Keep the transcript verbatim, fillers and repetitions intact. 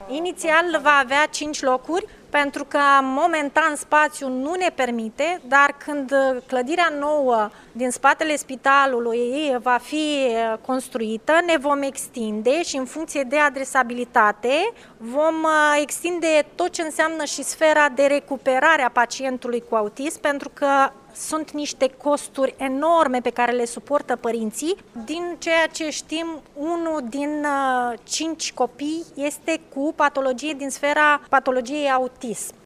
Inițial va avea cinci locuri, pentru că momentan spațiul nu ne permite, dar când clădirea nouă din spatele spitalului va fi construită, ne vom extinde și în funcție de adresabilitate vom extinde tot ce înseamnă și sfera de recuperare a pacientului cu autism, pentru că sunt niște costuri enorme pe care le suportă părinții. Din ceea ce știm, unul din cinci copii este cu patologie din sfera patologiei autism.